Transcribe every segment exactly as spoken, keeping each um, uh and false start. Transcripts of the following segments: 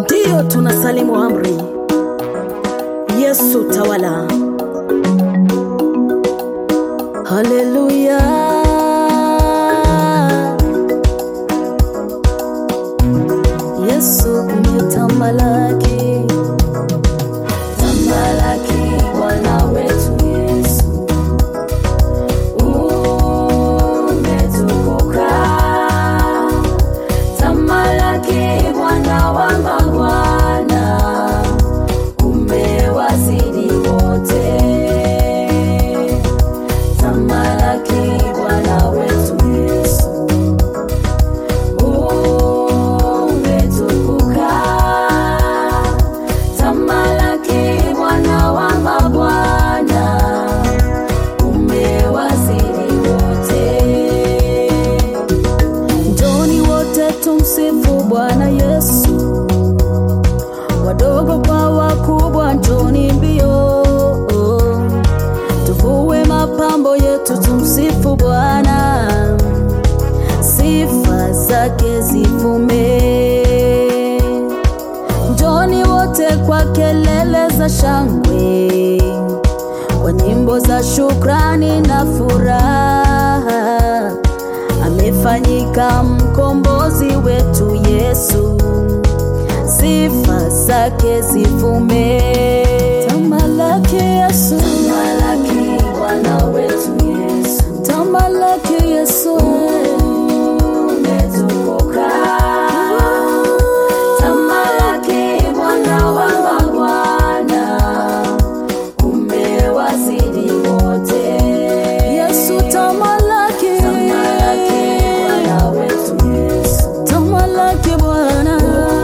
Ndiyo tunasalimu amri. Yesu tawala. Haleluya. Yesu umetamalaki. Tamalaki Bwana wetu Yesu. Umetukuka. Tamalaki Bwana wa mabwana. Umewazidi wote. Tamalaki Bwana wetu Yesu. Umetukuka. Tamalaki Bwana wa mabwana. Umewazidi wote. Njoni wote tumsifu Bwana Yesu. Wadogo kwa wakubwa njoni mbio. Tuvue mapambo yetu tumsifu Bwana. Sifa zake zivume. Njoni wote kwa kelele za shangwe, kwa nyimbo za shukrani na furaha. Amefanyika mkombozi wetu Yesu. Sifa zake zivume. Tamalaki Yesu. Tamalaki Bwana wetu Yesu. Tamalaki Yesu. Umetukuka. Tamalaki Bwana wa mabwana. Umewazidi wote. Yesu tamalaki. Tamalaki Bwana wetu Yesu. Tamalaki Bwana.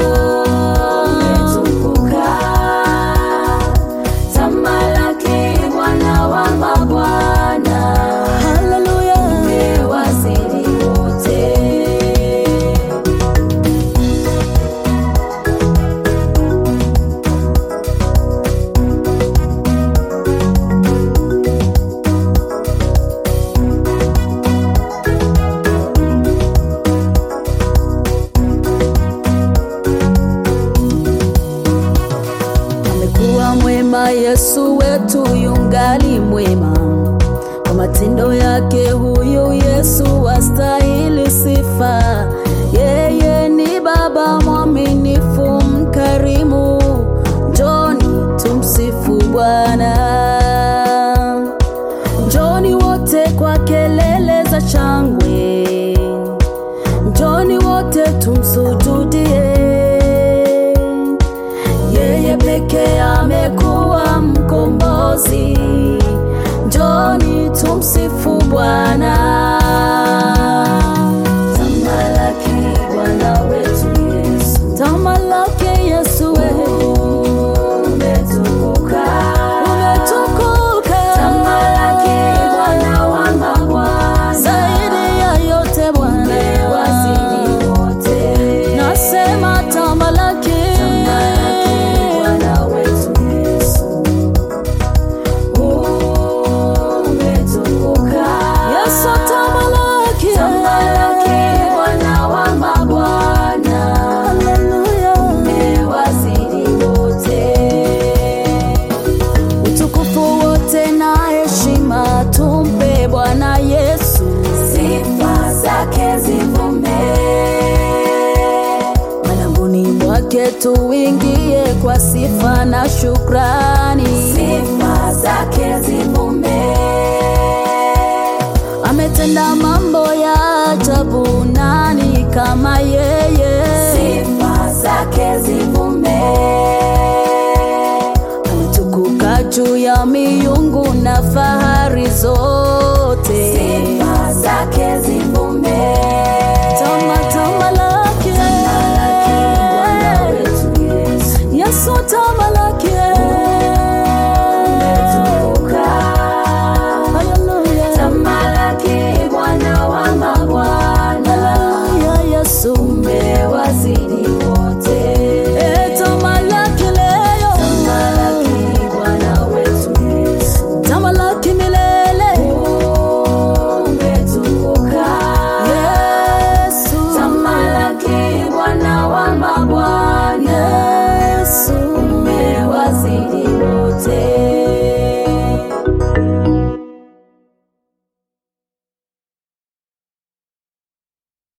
Mwema Yesu wetu yungali mwema. Kwa matendo yake huyu Yesu wastahili sifa. Yeye ni Baba mwaminifu mkarimu. Njoni tumsifu Bwana. Njoni wote kwa kelele za shangwe. Njoni wote tumsujudie. Yeye pekee amekuwa mkombozi. Njoni tumsifu Bwana. Tamalaki Bwana wetu Yesu. Tamalaki Yesu wewe. Umetukuka. Umetukuka. Tamalaki Bwana wa mabwana. Zaidi ya yote Bwana. Umewazidi wote. Nasema tamalaki. Tumpe Bwana Yesu. Sifa zake zivume. Malangoni mwake tuingie kwa sifa na shukrani. Sifa zake zivume. Ametenda mambo ya ajabu, nani kama yeye? Sifa zake zivume. Ametukuka juu ya miungu na fahari zote. Sifa zake zivume. Tama tamalaki. Tamalaki Bwana wetu Yesu. Yesu tamalaki.